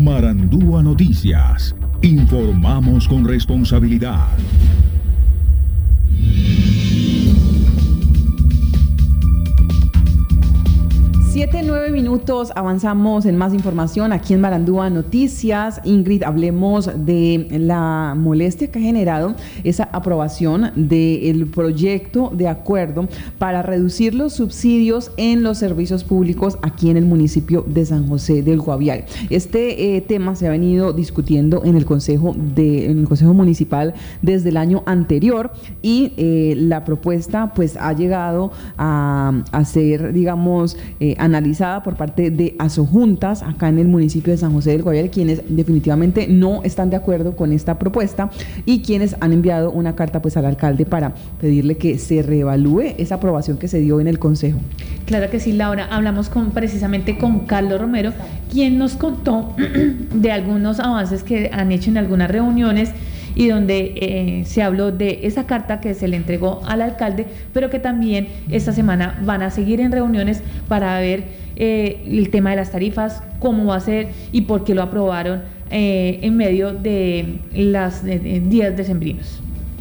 Marandúa Noticias. Informamos con responsabilidad. 7:09 minutos, avanzamos en más información aquí en Marandúa Noticias. Ingrid, hablemos de la molestia que ha generado esa aprobación del proyecto de acuerdo para reducir los subsidios en los servicios públicos aquí en el municipio de San José del Guaviare. Este tema se ha venido discutiendo en el Consejo Municipal desde el año anterior y la propuesta pues ha llegado a ser, digamos, analizada por parte de asojuntas acá en el municipio de San José del Guaviare, quienes definitivamente no están de acuerdo con esta propuesta y quienes han enviado una carta pues al alcalde para pedirle que se reevalúe esa aprobación que se dio en el consejo. Claro que sí, Laura. Hablamos precisamente con Carlos Romero, quien nos contó de algunos avances que han hecho en algunas reuniones y donde se habló de esa carta que se le entregó al alcalde, pero que también esta semana van a seguir en reuniones para ver el tema de las tarifas, cómo va a ser y por qué lo aprobaron en medio de los días decembrinos.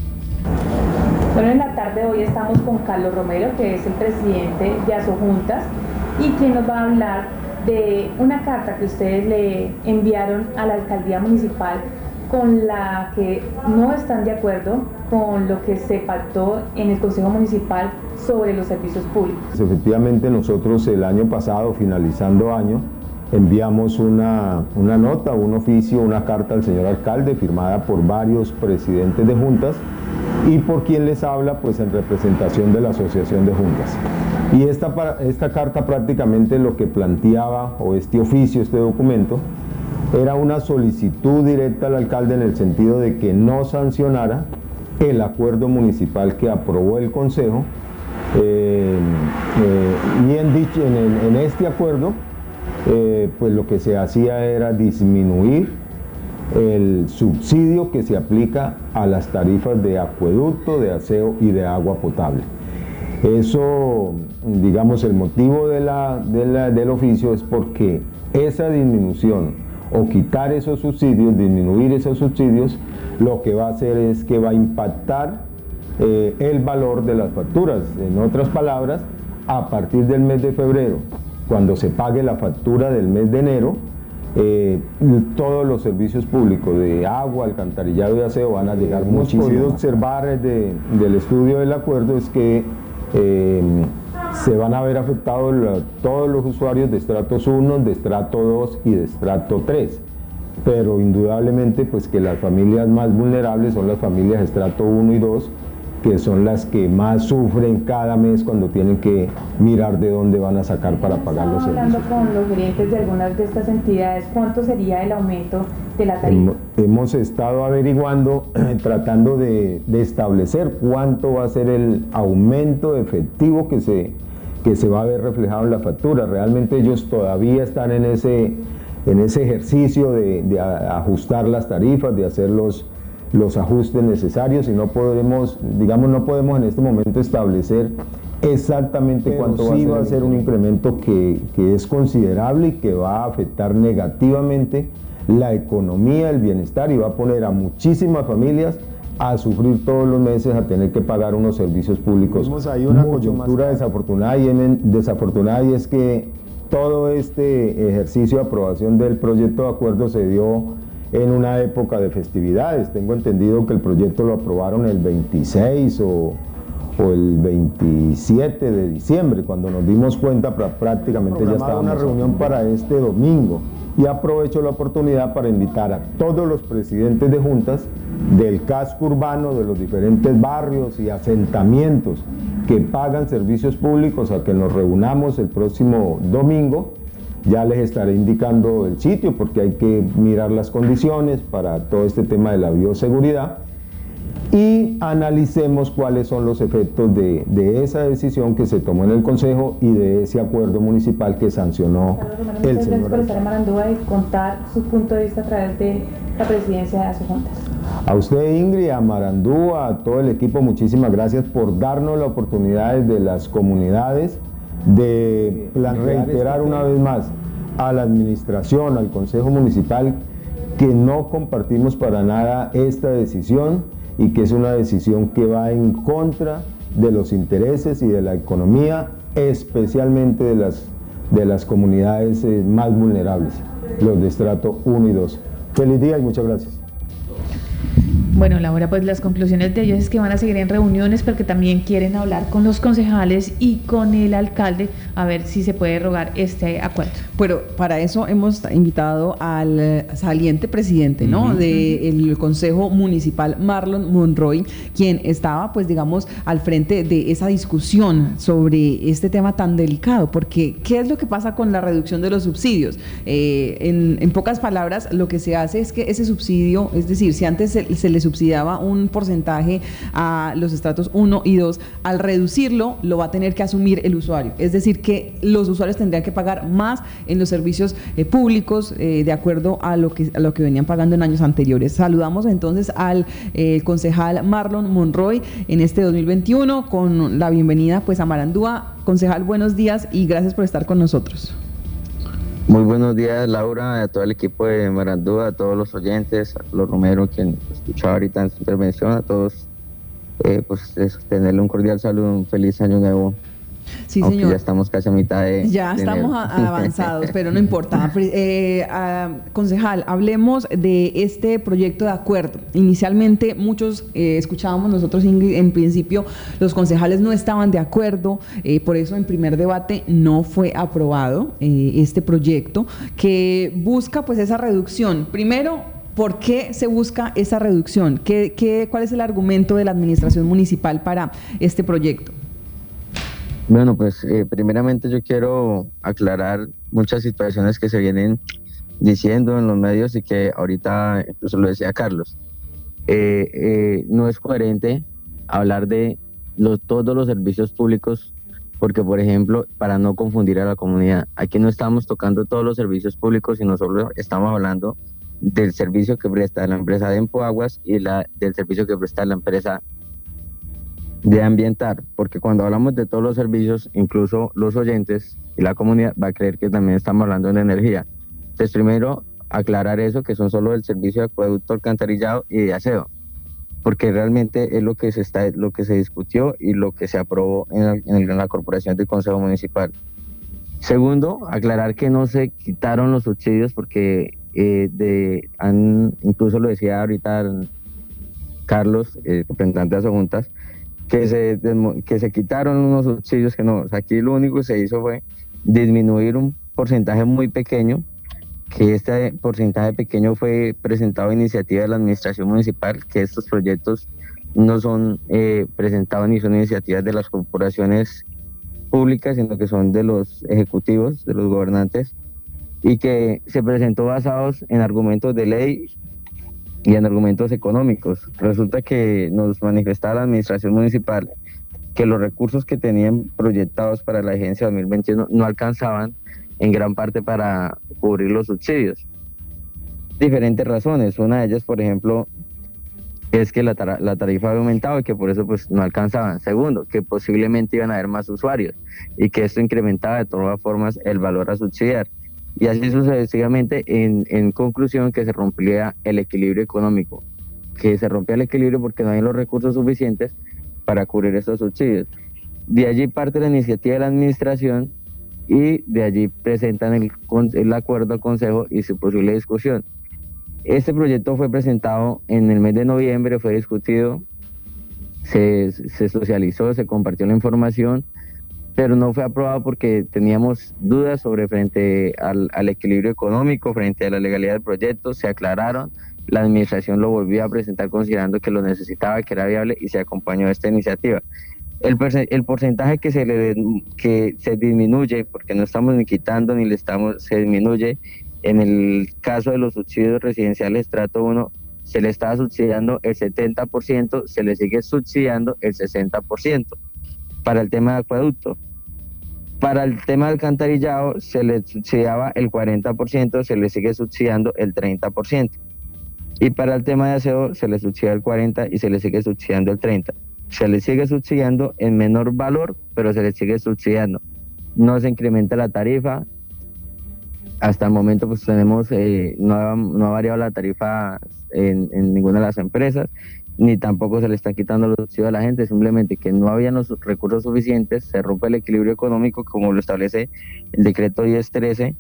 Bueno, en la tarde de hoy estamos con Carlos Romero, que es el presidente de Asojuntas, y quien nos va a hablar de una carta que ustedes le enviaron a la alcaldía municipal con la que no están de acuerdo con lo que se pactó en el Consejo Municipal sobre los servicios públicos. Efectivamente, nosotros el año pasado, finalizando año, enviamos una nota, un oficio, una carta al señor alcalde firmada por varios presidentes de juntas y por quien les habla pues en representación de la Asociación de Juntas. Y esta carta prácticamente lo que planteaba, o este oficio, este documento, era una solicitud directa al alcalde en el sentido de que no sancionara el acuerdo municipal que aprobó el Consejo y en este acuerdo pues lo que se hacía era disminuir el subsidio que se aplica a las tarifas de acueducto, de aseo y de agua potable. Eso, digamos, el motivo del oficio es porque esa disminución o quitar esos subsidios, disminuir esos subsidios, lo que va a hacer es que va a impactar el valor de las facturas. En otras palabras, a partir del mes de febrero, cuando se pague la factura del mes de enero, todos los servicios públicos de agua, alcantarillado y aseo van a llegar muchísimo. Lo que hemos podido observar del estudio del acuerdo es que se van a ver afectados todos los usuarios de estratos 1, de estrato 2 y de estrato 3, pero indudablemente pues que las familias más vulnerables son las familias de estrato 1 y 2, que son las que más sufren cada mes cuando tienen que mirar de dónde van a sacar para pagar los servicios. Hablando con los gerentes de algunas de estas entidades, ¿cuánto sería el aumento de la tarifa? Hemos estado averiguando, tratando de establecer cuánto va a ser el aumento efectivo que se va a ver reflejado en la factura. Realmente ellos todavía están en ese ejercicio de ajustar las tarifas, de hacer los ajustes necesarios, y no podemos en este momento establecer exactamente cuánto va a ser un incremento que es considerable y que va a afectar negativamente la economía, el bienestar, y va a poner a muchísimas familias a sufrir todos los meses, a tener que pagar unos servicios públicos. Tenemos ahí una coyuntura desafortunada y es que todo este ejercicio de aprobación del proyecto de acuerdo se dio en una época de festividades. Tengo entendido que el proyecto lo aprobaron el 26 o el 27 de diciembre, cuando nos dimos cuenta prácticamente ya estaba una reunión para este domingo. Y aprovecho la oportunidad para invitar a todos los presidentes de juntas del casco urbano, de los diferentes barrios y asentamientos que pagan servicios públicos a que nos reunamos el próximo domingo. Ya les estaré indicando el sitio porque hay que mirar las condiciones para todo este tema de la bioseguridad y analicemos cuáles son los efectos de esa decisión que se tomó en el Consejo y de ese acuerdo municipal que sancionó el señor. Gracias por estar en Marandúa y contar su punto de vista a través de la presidencia de Asojuntas. A usted, Ingrid, a Marandúa, a todo el equipo, muchísimas gracias por darnos la oportunidad desde las comunidades de reiterar una vez más a la administración, al Consejo Municipal, que no compartimos para nada esta decisión y que es una decisión que va en contra de los intereses y de la economía, especialmente de las comunidades más vulnerables, los de estrato 1 y 2. Feliz día y muchas gracias. Bueno, Laura, pues las conclusiones de ellos es que van a seguir en reuniones porque también quieren hablar con los concejales y con el alcalde a ver si se puede derogar este acuerdo. Pero para eso hemos invitado al saliente presidente, ¿no? Del Consejo Municipal, Marlon Monroy, quien estaba, pues digamos, al frente de esa discusión sobre este tema tan delicado, porque ¿qué es lo que pasa con la reducción de los subsidios? En pocas palabras, lo que se hace es que ese subsidio, es decir, si antes se le subsidiaba un porcentaje a los estratos 1 y 2, al reducirlo lo va a tener que asumir el usuario, es decir, que los usuarios tendrían que pagar más en los servicios públicos de acuerdo a lo que venían pagando en años anteriores. Saludamos entonces al concejal Marlon Monroy en este 2021 con la bienvenida pues a Marandúa. Concejal, buenos días y gracias por estar con nosotros. Muy buenos días, Laura, a todo el equipo de Marandúa, a todos los oyentes, a los Romero, quien escuchaba ahorita en su intervención, a todos, tenerle un cordial saludo, un feliz año nuevo. Sí, aunque señor. Ya estamos casi a mitad de Ya estamos enero. avanzados, pero no importa. Concejal, hablemos de este proyecto de acuerdo. Inicialmente muchos escuchábamos nosotros, Ingrid, en principio los concejales no estaban de acuerdo, por eso en primer debate no fue aprobado este proyecto que busca pues esa reducción. Primero, ¿por qué se busca esa reducción? ¿Cuál es el argumento de la administración municipal para este proyecto? Bueno, pues primeramente yo quiero aclarar muchas situaciones que se vienen diciendo en los medios y que ahorita incluso lo decía Carlos. No es coherente hablar de todos los servicios públicos porque, por ejemplo, para no confundir a la comunidad, aquí no estamos tocando todos los servicios públicos, sino solo estamos hablando del servicio que presta la empresa de Empoaguas y del servicio que presta la empresa de Ambientar, porque cuando hablamos de todos los servicios, incluso los oyentes y la comunidad va a creer que también estamos hablando de energía. Entonces, primero, aclarar eso, que son solo el servicio de acueducto, alcantarillado y de aseo, porque realmente es lo que se discutió y lo que se aprobó en la corporación del Consejo Municipal. Segundo, aclarar que no se quitaron los subsidios, porque incluso lo decía ahorita Carlos, representante de las juntas, que se quitaron unos subsidios que no. O sea, aquí lo único que se hizo fue disminuir un porcentaje muy pequeño, que este porcentaje pequeño fue presentado a iniciativa de la administración municipal, que estos proyectos no son presentados ni son iniciativas de las corporaciones públicas, sino que son de los ejecutivos, de los gobernantes, y que se presentó basados en argumentos de ley y en argumentos económicos. Resulta que nos manifestaba la administración municipal que los recursos que tenían proyectados para la agencia 2021 no alcanzaban en gran parte para cubrir los subsidios. Diferentes razones. Una de ellas, por ejemplo, es que la tarifa había aumentado y que por eso pues no alcanzaban. Segundo, que posiblemente iban a haber más usuarios y que esto incrementaba de todas formas el valor a subsidiar. Y así sucesivamente, en conclusión, que se rompía el equilibrio económico, que se rompía el equilibrio porque no hay los recursos suficientes para cubrir estos subsidios. De allí parte la iniciativa de la administración y de allí presentan el acuerdo al Consejo y su posible discusión. Este proyecto fue presentado en el mes de noviembre, fue discutido, se socializó, se compartió la información, pero no fue aprobado porque teníamos dudas frente al equilibrio económico, frente a la legalidad del proyecto. Se aclararon, la administración lo volvió a presentar considerando que lo necesitaba, que era viable, y se acompañó a esta iniciativa. El porcentaje que se disminuye, porque no estamos ni quitando ni se disminuye. En el caso de los subsidios residenciales estrato 1, se le estaba subsidiando el 70%, se le sigue subsidiando el 60%. Para el tema de acueducto. Para el tema de alcantarillado se le subsidiaba el 40%, se le sigue subsidiando el 30%. Y para el tema de aseo se le subsidia el 40% y se le sigue subsidiando el 30%. Se le sigue subsidiando en menor valor, pero se le sigue subsidiando. No se incrementa la tarifa hasta el momento pues tenemos, no ha variado la tarifa en ninguna de las empresas, ni tampoco se le está quitando los subsidios a la gente, simplemente que no habían los recursos suficientes, se rompe el equilibrio económico como lo establece el decreto 1013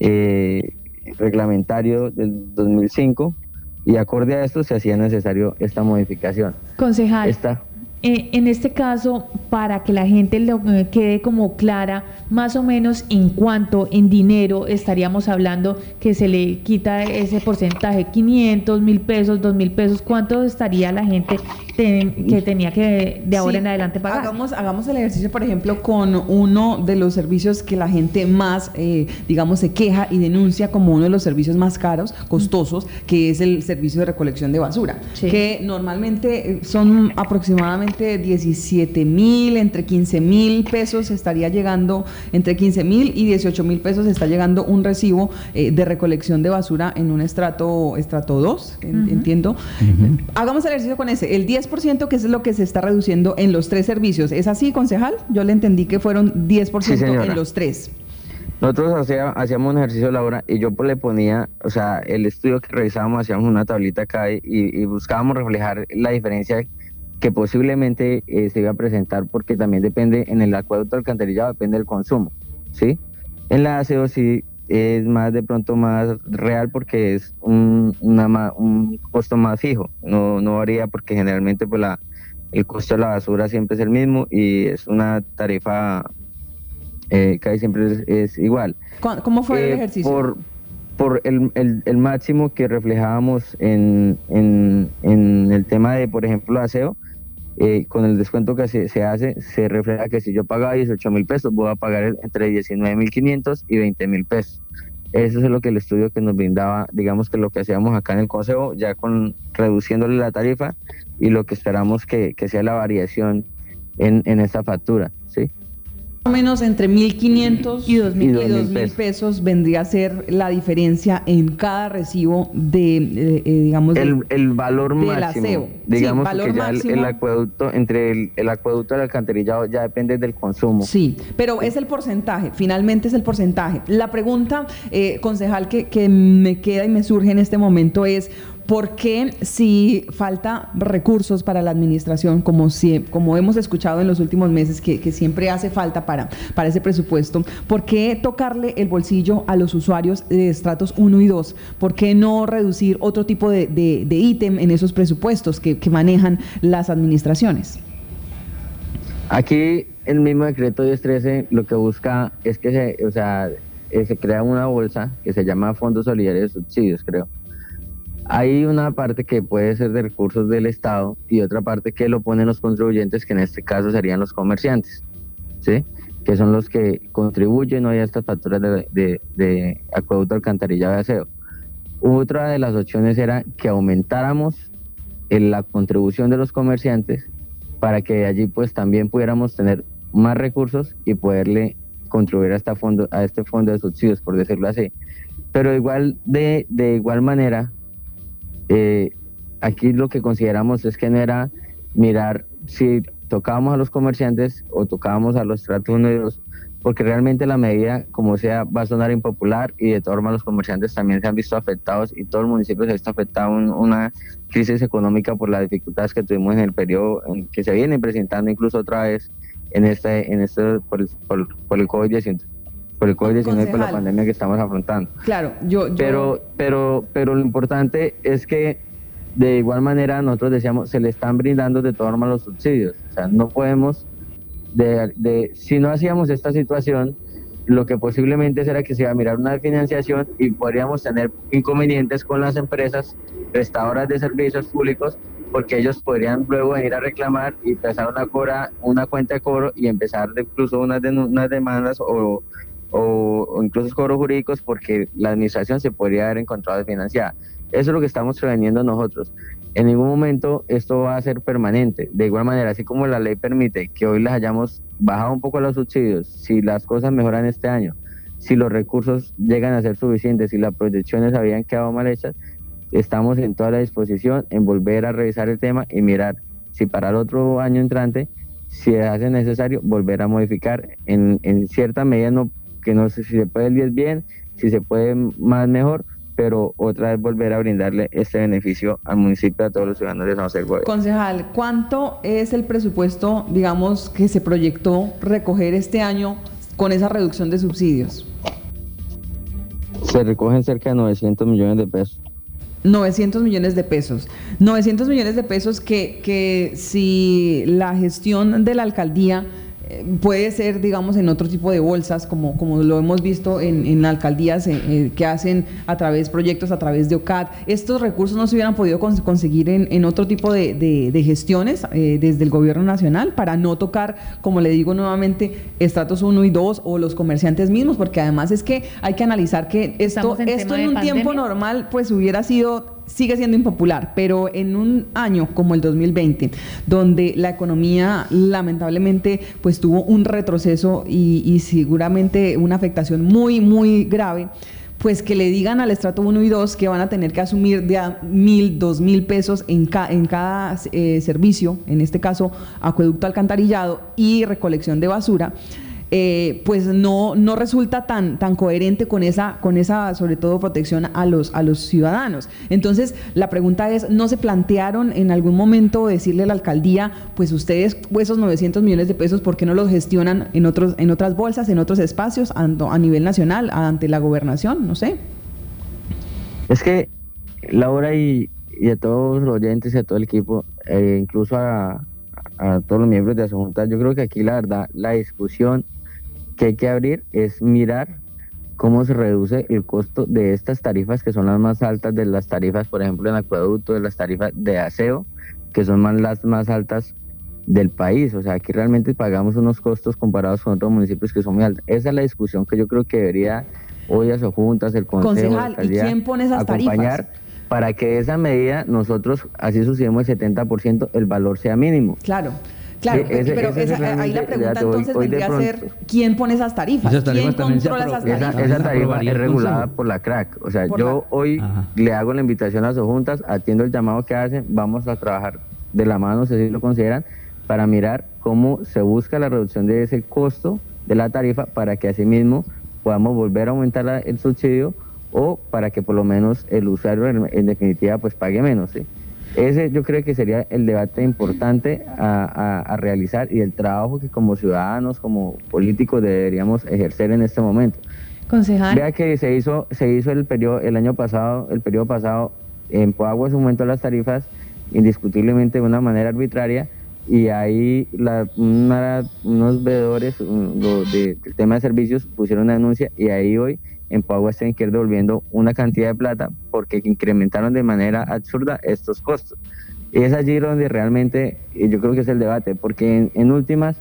reglamentario del 2005, y acorde a esto se hacía necesario esta modificación. Concejal, en este caso, para que la gente lo quede como clara, más o menos en cuánto en dinero estaríamos hablando que se le quita ese porcentaje, 500, 1.000 pesos, 2.000 pesos, ¿cuánto estaría la gente que tenía que de ahora en adelante pagar? Hagamos el ejercicio, por ejemplo, con uno de los servicios que la gente más, digamos, se queja y denuncia como uno de los servicios más caros, costosos, que es el servicio de recolección de basura, que normalmente son aproximadamente 17.000, entre 15.000 pesos estaría llegando, entre 15.000 y 18.000 pesos está llegando un recibo de recolección de basura en un estrato 2, entiendo. Hagamos el ejercicio con ese, el 10% que es lo que se está reduciendo en los 3 servicios. ¿Es así, concejal? Yo le entendí que fueron 10% sí, en los 3. Nosotros hacíamos un ejercicio de la hora y yo pues le ponía, o sea, el estudio que revisábamos, hacíamos una tablita acá y buscábamos reflejar la diferencia que posiblemente se iba a presentar, porque también depende, en el acueducto alcantarillado depende del consumo, ¿sí? En la aseo sí es más, de pronto más real, porque es un costo más fijo, no varía, porque generalmente pues el costo de la basura siempre es el mismo y es una tarifa casi siempre es igual. ¿Cómo fue el ejercicio? Por el máximo que reflejábamos en el tema de, por ejemplo, aseo, con el descuento que se hace, se refleja que si yo pagaba 18.000 pesos, voy a pagar entre 19.500 y 20.000 pesos. Eso es lo que el estudio que nos brindaba, digamos que lo que hacíamos acá en el consejo, ya reduciéndole la tarifa, y lo que esperamos que sea la variación en esta factura, ¿sí? Más o menos entre 1.500 y 2.000 pesos vendría a ser la diferencia en cada recibo de, digamos, el valor máximo, aseo. Digamos, sí, valor que ya máximo. el acueducto, entre el acueducto y el alcantarillado ya depende del consumo. Sí, pero es el porcentaje, finalmente es el porcentaje. La pregunta, concejal, que me queda y me surge en este momento es: ¿por qué, si falta recursos para la administración, como hemos escuchado en los últimos meses que siempre hace falta para ese presupuesto, por qué tocarle el bolsillo a los usuarios de estratos 1 y 2? ¿Por qué no reducir otro tipo de ítem en esos presupuestos que manejan las administraciones? Aquí el mismo decreto 1013 lo que busca es que se crea una bolsa que se llama Fondo Solidario de Subsidios, creo. Hay una parte que puede ser de recursos del Estado y otra parte que lo ponen los contribuyentes, que en este caso serían los comerciantes, ¿sí? Que son los que contribuyen hoy a estas facturas de acueducto, alcantarillado y aseo. Otra de las opciones era que aumentáramos la contribución de los comerciantes, para que allí pues también pudiéramos tener más recursos y poderle contribuir a este fondo de subsidios, por decirlo así. Pero de igual manera, aquí lo que consideramos es que no era mirar si tocábamos a los comerciantes o tocábamos a los estratos 1 y 2, porque realmente la medida, como sea, va a sonar impopular, y de todas formas los comerciantes también se han visto afectados, y todo el municipio se ha visto afectado en una crisis económica por las dificultades que tuvimos en el periodo en que se viene presentando, incluso otra vez por el COVID-19. Por el COVID-19, por la pandemia que estamos afrontando. Claro, Pero lo importante es que de igual manera nosotros decíamos, se le están brindando de todas formas los subsidios. O sea, no podemos, si no hacíamos esta situación, lo que posiblemente será que se iba a mirar una financiación y podríamos tener inconvenientes con las empresas prestadoras de servicios públicos, porque ellos podrían luego venir a reclamar y empezar una cuenta de cobro y empezar incluso unas demandas o incluso cobros jurídicos, porque la administración se podría haber encontrado desfinanciada. Eso es lo que estamos preveniendo nosotros. En ningún momento esto va a ser permanente. De igual manera, así como la ley permite que hoy les hayamos bajado un poco los subsidios, si las cosas mejoran este año, si los recursos llegan a ser suficientes, si las proyecciones habían quedado mal hechas, estamos en toda la disposición en volver a revisar el tema y mirar si para el otro año entrante, si hace necesario, volver a modificar en cierta medida, que no sé si se puede el 10 bien, si se puede más mejor, pero otra vez volver a brindarle este beneficio al municipio, a todos los ciudadanos de San José del Guaviare. Concejal, ¿cuánto es el presupuesto, digamos, que se proyectó recoger este año con esa reducción de subsidios? Se recogen cerca de 900 millones de pesos. 900 millones de pesos. 900 millones de pesos que si la gestión de la alcaldía puede ser, digamos, en otro tipo de bolsas, como lo hemos visto en alcaldías que hacen proyectos a través de OCAD. Estos recursos no se hubieran podido conseguir en otro tipo de gestiones desde el gobierno nacional para no tocar, como le digo nuevamente, estratos 1 y 2 o los comerciantes mismos, porque además es que hay que analizar que esto en un tiempo normal pues sigue siendo impopular, pero en un año como el 2020, donde la economía lamentablemente pues tuvo un retroceso y seguramente una afectación muy, muy grave, pues que le digan al estrato 1 y 2 que van a tener que asumir de a 1.000, 2.000 pesos en cada servicio, en este caso acueducto, alcantarillado y recolección de basura, pues no resulta tan coherente con esa sobre todo protección a los ciudadanos. Entonces la pregunta es, ¿no se plantearon en algún momento decirle a la alcaldía, pues ustedes esos 900 millones de pesos, ¿por qué no los gestionan en otras bolsas, en otros espacios a nivel nacional, ante la gobernación? No sé. Es que Laura y a todos los oyentes y a todo el equipo, incluso a todos los miembros de la Junta, yo creo que aquí la verdad la discusión que hay que abrir es mirar cómo se reduce el costo de estas tarifas, que son las más altas de las tarifas, por ejemplo, en acueducto, de las tarifas de aseo, que son las más altas del país. O sea, aquí realmente pagamos unos costos comparados con otros municipios que son muy altos. Esa es la discusión que yo creo que debería hoy a sus juntas, el consejo, concejal, ¿y quién pone esas acompañar tarifas? Para que esa medida nosotros, así subsidiemos el 70%, el valor sea mínimo. Claro, pero ahí la pregunta entonces vendría a ser, ¿quién pone esas tarifas? ¿Quién controla esas tarifas? Esa tarifa es regulada por la CRAC. O sea, hoy le hago la invitación a sus juntas, atiendo el llamado que hacen, vamos a trabajar de la mano, no sé si lo consideran, para mirar cómo se busca la reducción de ese costo de la tarifa para que asimismo podamos volver a aumentar el subsidio o para que por lo menos el usuario en definitiva pues pague menos, ¿sí? Ese yo creo que sería el debate importante a realizar y el trabajo que como ciudadanos, como políticos deberíamos ejercer en este momento. Concejal. Vea que se hizo el año pasado, el periodo pasado, en Poagua se aumentó las tarifas indiscutiblemente de una manera arbitraria y ahí unos veedores del tema de servicios pusieron una denuncia y ahí hoy en Poagua tienen que ir devolviendo una cantidad de plata porque incrementaron de manera absurda estos costos. Y es allí donde realmente yo creo que es el debate, porque en últimas,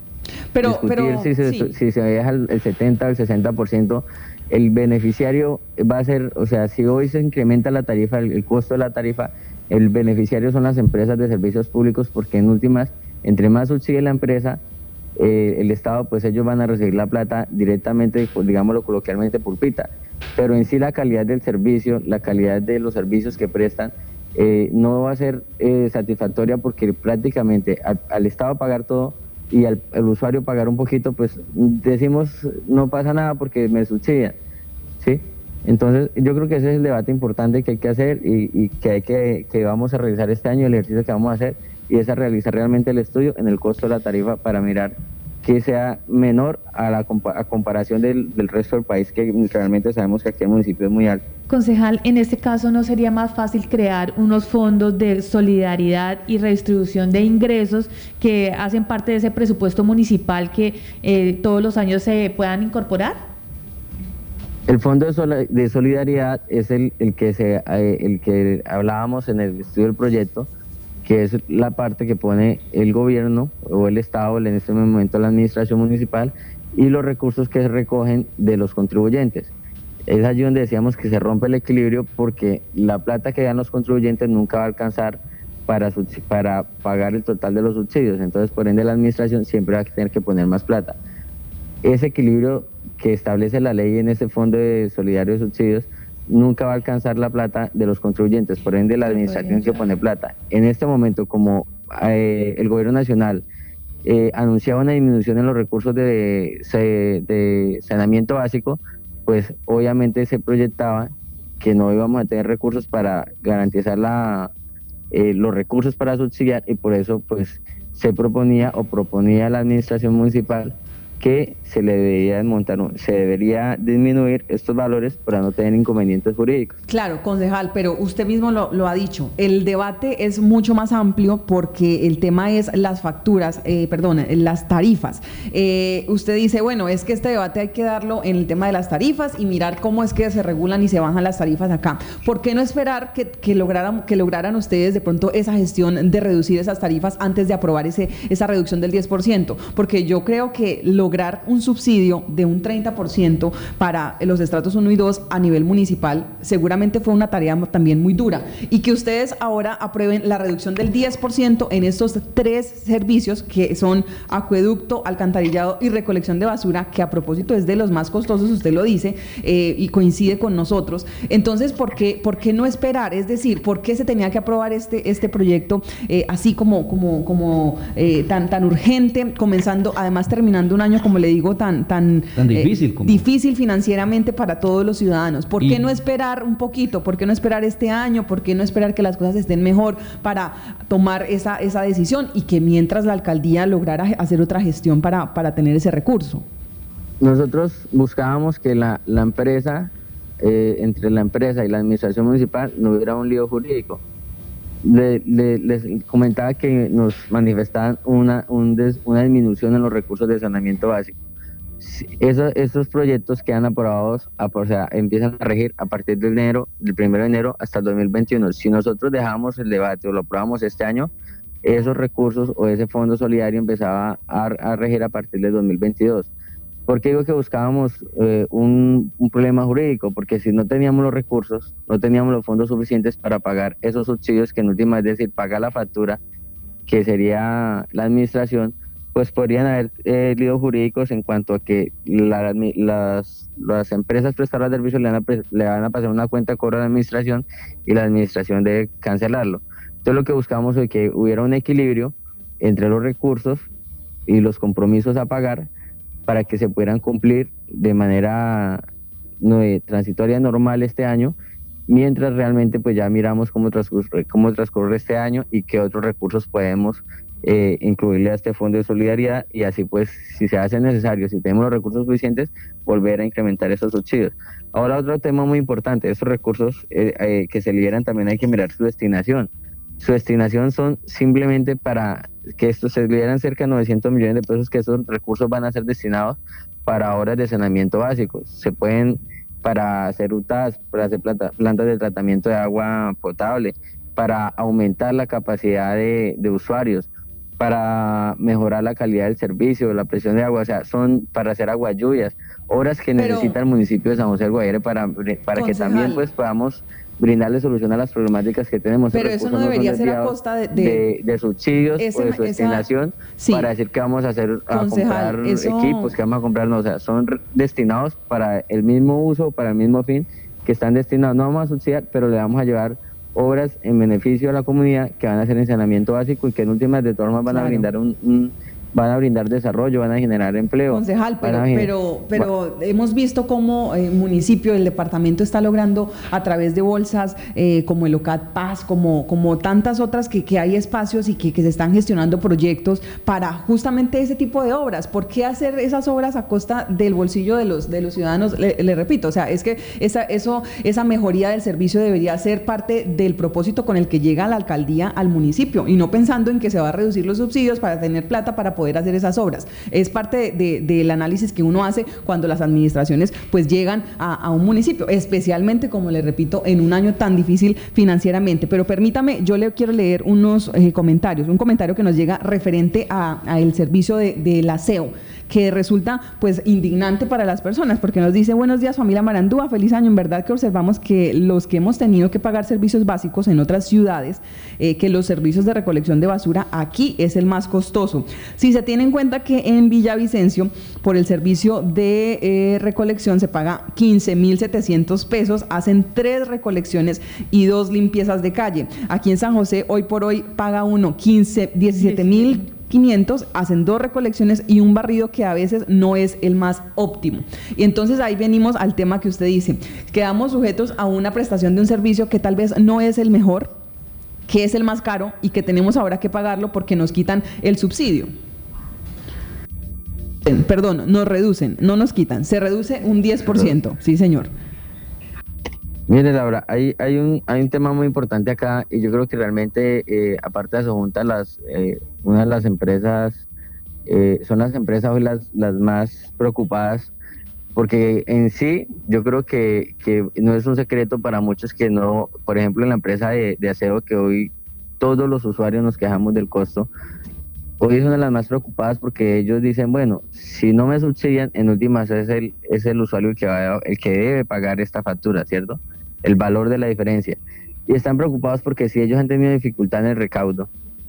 si se deja el 70 o el 60%, el beneficiario va a ser, o sea, si hoy se incrementa la tarifa, el costo de la tarifa, el beneficiario son las empresas de servicios públicos, porque en últimas, entre más subsidie la empresa, el Estado, pues ellos van a recibir la plata directamente, pues, digámoslo coloquialmente, pulpita, pero en sí la calidad del servicio, la calidad de los servicios que prestan, no va a ser satisfactoria porque prácticamente al Estado pagar todo y al usuario pagar un poquito, pues decimos no pasa nada porque me subsidian, ¿sí? Entonces yo creo que ese es el debate importante que hay que hacer y que vamos a realizar este año, el ejercicio que vamos a hacer, y es a realizar realmente el estudio en el costo de la tarifa para mirar que sea menor a comparación del resto del país, que realmente sabemos que aquí el municipio es muy alto. Concejal, en este caso, ¿no sería más fácil crear unos fondos de solidaridad y redistribución de ingresos que hacen parte de ese presupuesto municipal que todos los años se puedan incorporar? El fondo de solidaridad es el que hablábamos en el estudio del proyecto, que es la parte que pone el gobierno o el Estado, en este momento la administración municipal, y los recursos que se recogen de los contribuyentes. Es allí donde decíamos que se rompe el equilibrio porque la plata que dan los contribuyentes nunca va a alcanzar para pagar el total de los subsidios, entonces por ende la administración siempre va a tener que poner más plata. Ese equilibrio que establece la ley en ese fondo de solidario de subsidios nunca va a alcanzar la plata de los contribuyentes, por ende la administración que pone plata. En este momento, como el gobierno nacional anunciaba una disminución en los recursos de saneamiento básico, pues obviamente se proyectaba que no íbamos a tener recursos para garantizar los recursos para subsidiar, y por eso pues se proponía a la administración municipal que se debería disminuir estos valores para no tener inconvenientes jurídicos. Claro, concejal, pero usted mismo lo ha dicho, el debate es mucho más amplio porque el tema es las facturas, las tarifas. Usted dice, bueno, es que este debate hay que darlo en el tema de las tarifas y mirar cómo es que se regulan y se bajan las tarifas acá. ¿Por qué no esperar que lograran ustedes de pronto esa gestión de reducir esas tarifas antes de aprobar esa reducción del 10%? Porque yo creo que lograr un subsidio de un 30% para los estratos 1 y 2 a nivel municipal seguramente fue una tarea también muy dura, y que ustedes ahora aprueben la reducción del 10% en estos 3 servicios que son acueducto, alcantarillado y recolección de basura, que a propósito es de los más costosos, usted lo dice, y coincide con nosotros. Entonces, ¿por qué no esperar? Es decir, ¿por qué se tenía que aprobar este proyecto así como tan urgente, comenzando, además terminando un año, como le digo, tan difícil, difícil financieramente para todos los ciudadanos? ¿Por qué no esperar un poquito? ¿Por qué no esperar este año? ¿Por qué no esperar que las cosas estén mejor para tomar esa decisión, y que mientras la alcaldía lograra hacer otra gestión para tener ese recurso? Nosotros buscábamos que la empresa, entre la empresa y la administración municipal, no hubiera un lío jurídico. Les comentaba que nos manifestaban una disminución en los recursos de saneamiento básico. Esos proyectos quedan aprobados, o sea, empiezan a regir a partir del 1 de enero hasta el 2021. Si nosotros dejamos el debate o lo aprobamos este año, esos recursos o ese fondo solidario empezaba a regir a partir del 2022. ¿Por qué digo que buscábamos un problema jurídico? Porque si no teníamos los recursos, no teníamos los fondos suficientes para pagar esos subsidios, que en última, es decir, pagar la factura, que sería la administración, pues podrían haber líos jurídicos en cuanto a que las empresas prestadoras de servicios le van a pasar una cuenta de cobro a la administración, y la administración debe cancelarlo. Entonces lo que buscamos es que hubiera un equilibrio entre los recursos y los compromisos a pagar, para que se pudieran cumplir de manera transitoria normal este año, mientras realmente pues ya miramos cómo transcurre este año y qué otros recursos podemos incluirle a este fondo de solidaridad, y así pues, si se hace necesario, si tenemos los recursos suficientes, volver a incrementar esos subsidios. Ahora, otro tema muy importante, esos recursos que se liberan, también hay que mirar su destinación. Su destinación son simplemente para que estos se liberan cerca de 900 millones de pesos, que esos recursos van a ser destinados para obras de saneamiento básicos. Se pueden para hacer rutas, para hacer plantas de tratamiento de agua potable, para aumentar la capacidad de usuarios, para mejorar la calidad del servicio, la presión de agua, o sea, son para hacer aguas lluvias, obras que necesita el municipio de San José del Guaviare para que también pues podamos brindarle solución a las problemáticas que tenemos. Pero eso no debería ser a costa de subsidios o de su destinación, para decir que vamos a comprar equipos, que vamos a comprar, no, o sea, son destinados para el mismo uso, para el mismo fin, que están destinados, no vamos a subsidiar, pero le vamos a llevar obras en beneficio a la comunidad, que van a hacer en saneamiento básico, y que en últimas de todas formas van a brindar van a brindar desarrollo, van a generar empleo. Concejal, pero hemos visto cómo el municipio, el departamento está logrando a través de bolsas como el OCAD Paz, como tantas otras que hay espacios y que se están gestionando proyectos para justamente ese tipo de obras. ¿Por qué hacer esas obras a costa del bolsillo de los ciudadanos? Le repito, o sea, es que esa mejoría del servicio debería ser parte del propósito con el que llega la alcaldía al municipio, y no pensando en que se va a reducir los subsidios para tener plata para poder hacer esas obras. Es parte del análisis que uno hace cuando las administraciones pues llegan a un municipio, especialmente, como le repito, en un año tan difícil financieramente. Pero permítame, yo le quiero leer unos comentarios, un comentario que nos llega referente a el servicio del aseo, que resulta pues indignante para las personas, porque nos dice: buenos días familia Marandúa, feliz año. En verdad que observamos que los que hemos tenido que pagar servicios básicos en otras ciudades, que los servicios de recolección de basura aquí es el más costoso. Si se tiene en cuenta que en Villavicencio por el servicio de recolección se paga 15.700 pesos, hacen 3 recolecciones y 2 limpiezas de calle. Aquí en San José hoy por hoy paga uno 17.500 1.500, hacen 2 recolecciones y un barrido que a veces no es el más óptimo. Y entonces ahí venimos al tema que usted dice, quedamos sujetos a una prestación de un servicio que tal vez no es el mejor, que es el más caro y que tenemos ahora que pagarlo porque nos quitan el subsidio. Perdón, nos reducen, no nos quitan, se reduce un 10%, sí señor. Mire, Laura, hay un tema muy importante acá y yo creo que realmente, aparte de Sojunta, una de las empresas, son las empresas hoy las más preocupadas, porque en sí yo creo que no es un secreto para muchos que no, por ejemplo en la empresa de aseo, que hoy todos los usuarios nos quejamos del costo, hoy es una de las más preocupadas porque ellos dicen, bueno, si no me subsidian, en últimas es el usuario el que debe pagar esta factura, ¿cierto? El valor de la diferencia. Y están preocupados porque si ellos han tenido dificultad en el recaudo,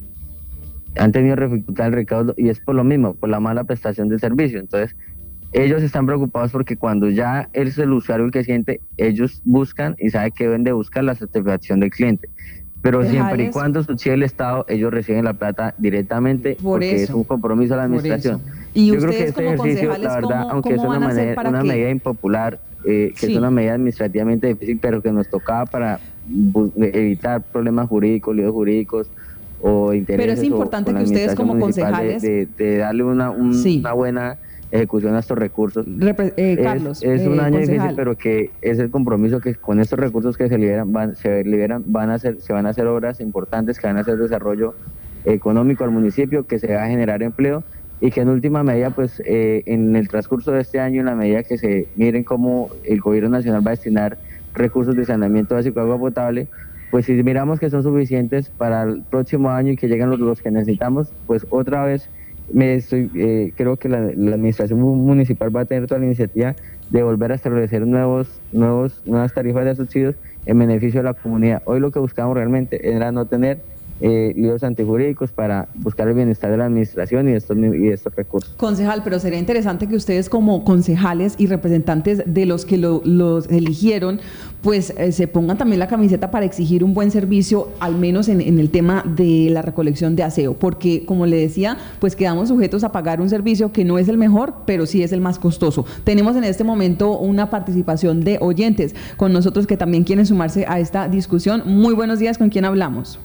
y es por lo mismo, por la mala prestación del servicio. Entonces, ellos están preocupados porque cuando ya es el usuario el que siente, ellos buscan y saben que deben de buscar la satisfacción del cliente. Pero siempre y cuando subsidie el Estado, ellos reciben la plata directamente porque es un compromiso de la administración. Y yo ustedes creo que este ejercicio, la verdad, aunque es una medida impopular, que es una medida administrativamente difícil, pero que nos tocaba para evitar problemas jurídicos, líos jurídicos o intereses. Pero es importante que ustedes como concejales de darle una buena ejecución a estos recursos. Carlos, es un año concejal, difícil, pero que es el compromiso que con estos recursos que se liberan van a hacer obras importantes que van a hacer desarrollo económico al municipio, que se va a generar empleo y que en última medida, pues en el transcurso de este año, en la medida que se miren cómo el gobierno nacional va a destinar recursos de saneamiento básico de agua potable, pues si miramos que son suficientes para el próximo año y que llegan los que necesitamos, pues otra vez creo que la administración municipal va a tener toda la iniciativa de volver a establecer nuevas tarifas de subsidios en beneficio de la comunidad. Hoy lo que buscamos realmente era no tener líos antijurídicos para buscar el bienestar de la administración y de estos recursos. Concejal, pero sería interesante que ustedes como concejales y representantes de los que los eligieron, pues se pongan también la camiseta para exigir un buen servicio, al menos en el tema de la recolección de aseo, porque como le decía, pues quedamos sujetos a pagar un servicio que no es el mejor, pero sí es el más costoso. Tenemos en este momento una participación de oyentes con nosotros que también quieren sumarse a esta discusión. Muy buenos días, ¿con quién hablamos?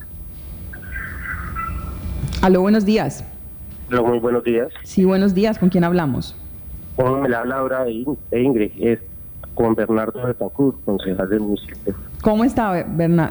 Aló, buenos días. Aló, muy buenos días. Sí, buenos días. ¿Con quién hablamos? Me la habla ahora Ingrid, es con Bernardo Betancourt, concejal del municipio. ¿Cómo está,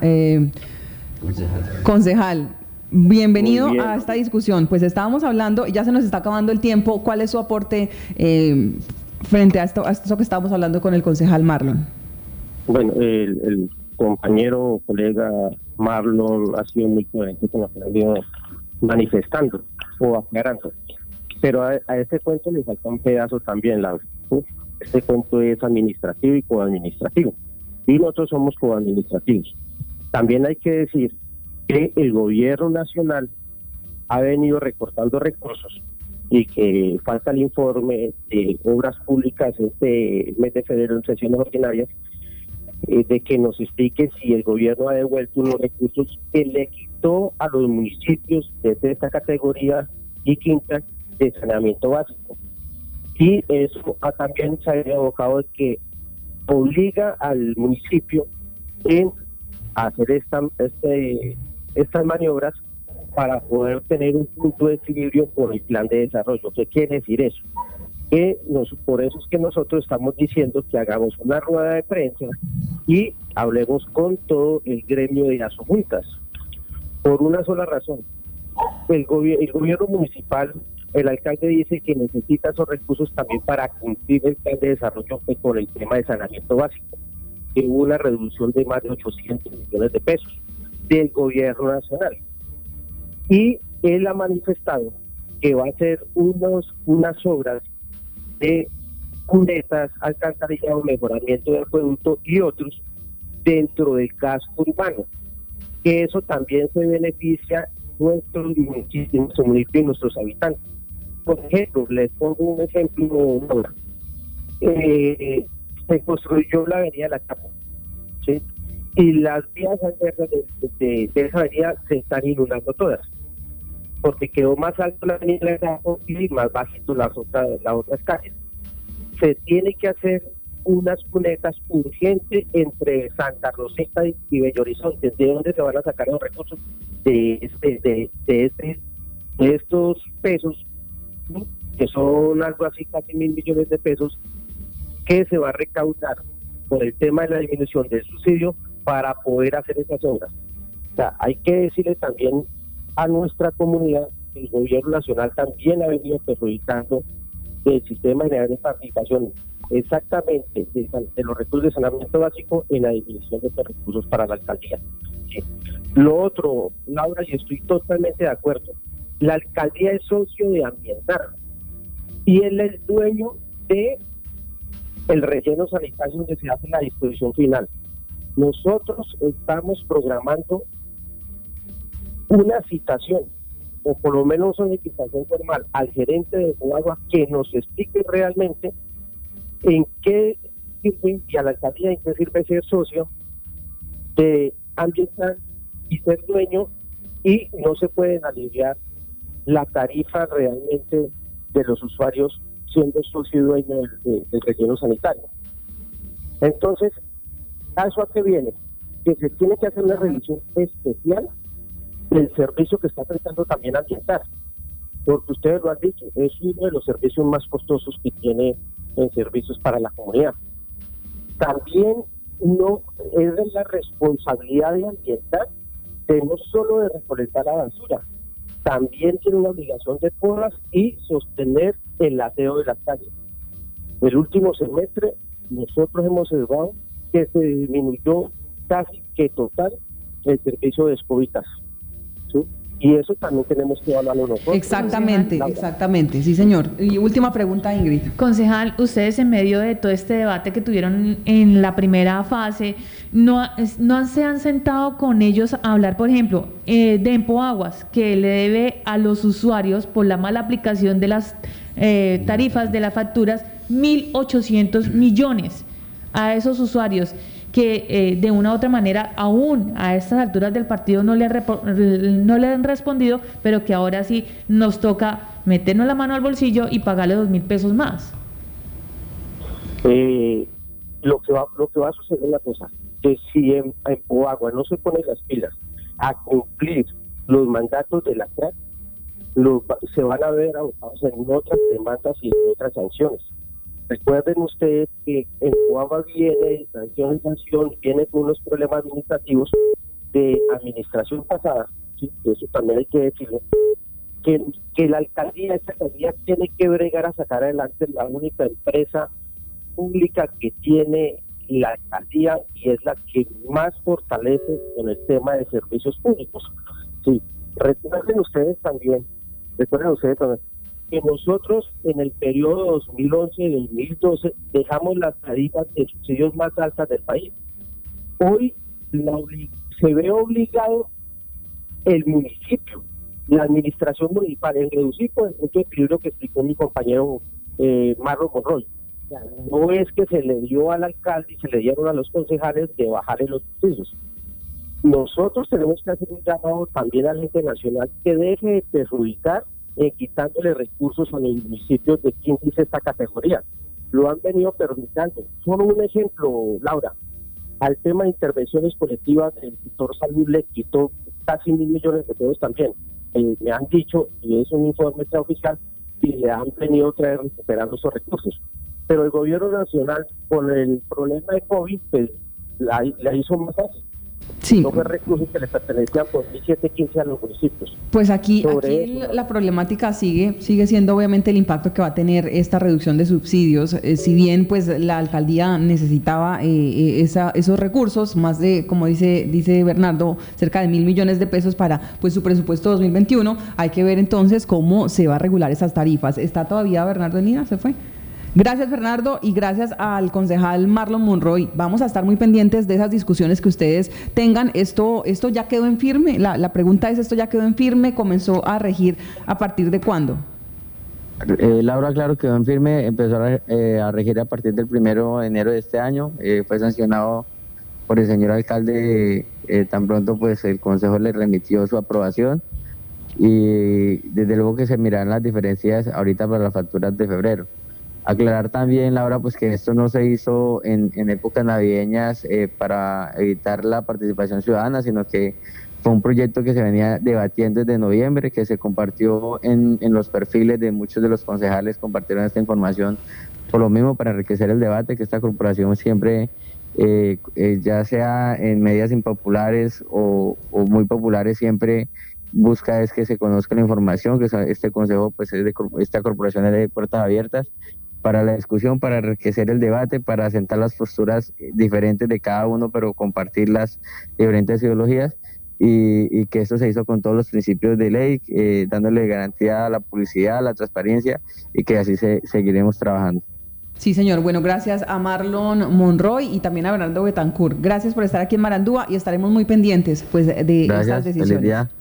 concejal? Bienvenido a esta discusión. Pues estábamos hablando, ya se nos está acabando el tiempo. ¿Cuál es su aporte frente a esto que estábamos hablando con el concejal Marlon? Bueno, el compañero, colega Marlon ha sido muy coherente con lo que ha venido manifestando o aclarando, pero a este cuento le falta un pedazo también, Laura. Este cuento es administrativo y coadministrativo, y nosotros somos coadministrativos. También hay que decir que el gobierno nacional ha venido recortando recursos y que falta el informe de obras públicas este mes de febrero en sesiones ordinarias, de que nos explique si el gobierno ha devuelto unos recursos que le quitó a los municipios desde esta categoría y quinta de saneamiento básico. Y eso también se ha evocado de que obliga al municipio en hacer estas maniobras para poder tener un punto de equilibrio con el plan de desarrollo. ¿Qué quiere decir eso? Por eso es que nosotros estamos diciendo que hagamos una rueda de prensa y hablemos con todo el gremio de las juntas, por una sola razón. El gobierno municipal, el alcalde dice que necesita esos recursos también para cumplir el plan de desarrollo con el tema de saneamiento básico, que hubo una reducción de más de 800 millones de pesos del gobierno nacional. Y él ha manifestado que va a hacer unas obras de cunetas, alcantarillado, mejoramiento del acueducto y otros dentro del casco urbano, que eso también se beneficia nuestro municipio y nuestros habitantes. Por ejemplo, les pongo un ejemplo, se construyó la avenida La Capa, ¿sí? Y las vías alternas de esa avenida se están inundando todas. porque quedó más alto la avenida de Campo y más bajito las otras calles. Se tiene que hacer unas cunetas urgentes entre Santa Rosita y Bello Horizonte. ¿De dónde se van a sacar los recursos? De estos pesos, ¿no?, que son algo así casi 1.000 millones de pesos, que se va a recaudar por el tema de la disminución del subsidio para poder hacer esas obras. O sea, hay que decirle también a nuestra comunidad que el gobierno nacional también ha venido perjudicando el sistema general de participación exactamente de los recursos de saneamiento básico en la disminución de estos recursos para la alcaldía. Sí. Lo otro, Laura, y estoy totalmente de acuerdo, la alcaldía es socio de Ambientar y él es dueño de el relleno sanitario donde se hace la disposición final. Nosotros estamos programando una citación, o por lo menos una invitación formal al gerente de Coagua que nos explique realmente en qué sirve, y a la alcaldía en qué sirve ser socio de Ambiental y ser dueño, y no se pueden aliviar la tarifa realmente de los usuarios siendo socio y dueño del relleno sanitario. Entonces, ¿a eso a qué viene? Que se tiene que hacer una revisión especial del servicio que está prestando también Ambiental, porque ustedes lo han dicho, es uno de los servicios más costosos que tiene en servicios para la comunidad. También no es de la responsabilidad de Ambiental de no solo de recolectar la basura, también tiene una obligación de podas y sostener el aseo de las calles. El último semestre nosotros hemos observado que se disminuyó casi que total el servicio de escobitas, ¿sí? Y eso también tenemos que evaluarlo nosotros. Exactamente, sí señor. Y última pregunta, Ingrid. Concejal, ustedes en medio de todo este debate que tuvieron en la primera fase, ¿no se han sentado con ellos a hablar, por ejemplo, de Empoaguas, que le debe a los usuarios por la mala aplicación de las tarifas de las facturas 1.800 millones a esos usuarios que de una u otra manera aún a estas alturas del partido no le han respondido, pero que ahora sí nos toca meternos la mano al bolsillo y pagarle 2.000 pesos más? Lo que va a suceder es una cosa, que si en Coagua no se ponen las pilas a cumplir los mandatos de la CRAC, se van a ver abocados en otras demandas y en otras sanciones. Recuerden ustedes que en Coagua viene sanción, viene con unos problemas administrativos de administración pasada, ¿sí? Eso también hay que decirlo, que la alcaldía, esta alcaldía tiene que bregar a sacar adelante la única empresa pública que tiene la alcaldía y es la que más fortalece con el tema de servicios públicos. Sí, recuerden ustedes también que nosotros en el periodo 2011-2012 dejamos las tarifas de subsidios más altas del país. Hoy se ve obligado el municipio, la administración municipal, en reducir por el punto de equilibrio que explicó mi compañero Marlon Monroy. O sea, no es que se le dio al alcalde y se le dieron a los concejales de bajar en los subsidios. Nosotros tenemos que hacer un llamado también al ente nacional que deje de perjudicar quitándole recursos a los municipios de quinta y sexta categoría. Lo han venido perjudicando. Solo un ejemplo, Laura, al tema de intervenciones colectivas, el sector salud le quitó casi 1.000 millones de pesos también. Me han dicho, y es un informe extraoficial, y le han venido otra vez recuperando esos recursos. Pero el gobierno nacional, con el problema de COVID, pues la hizo más fácil. Sí. No fue recursos que le pertenecían por 2007-15 a los municipios. Pues aquí la problemática sigue siendo obviamente el impacto que va a tener esta reducción de subsidios. Si bien pues la alcaldía necesitaba esos recursos, más de, como dice Bernardo, cerca de 1.000 millones de pesos para pues su presupuesto 2021, hay que ver entonces cómo se va a regular esas tarifas. ¿Está todavía Bernardo en línea? ¿Se fue? Gracias, Bernardo, y gracias al concejal Marlon Monroy. Vamos a estar muy pendientes de esas discusiones que ustedes tengan. Esto ya quedó en firme. La pregunta es, ¿esto ya quedó en firme? ¿Comenzó a regir a partir de cuándo? Laura, claro, quedó en firme. Empezó a regir a partir del 1 de enero de este año. Fue sancionado por el señor alcalde. Tan pronto pues el consejo le remitió su aprobación. y desde luego que se mirarán las diferencias ahorita para las facturas de febrero. Aclarar también, Laura, pues que esto no se hizo en épocas navideñas para evitar la participación ciudadana, sino que fue un proyecto que se venía debatiendo desde noviembre, que se compartió en los perfiles de muchos de los concejales, compartieron esta información por lo mismo para enriquecer el debate, que esta corporación siempre, ya sea en medidas impopulares o muy populares, siempre busca es que se conozca la información, que este consejo, pues esta corporación es de puertas abiertas para la discusión, para enriquecer el debate, para sentar las posturas diferentes de cada uno, pero compartir las diferentes ideologías, y que esto se hizo con todos los principios de ley, dándole garantía a la publicidad, a la transparencia, y que así seguiremos trabajando. Sí, señor. Bueno, gracias a Marlon Monroy y también a Bernardo Betancourt. Gracias por estar aquí en Barandúa y estaremos muy pendientes pues de estas decisiones. Feliz día.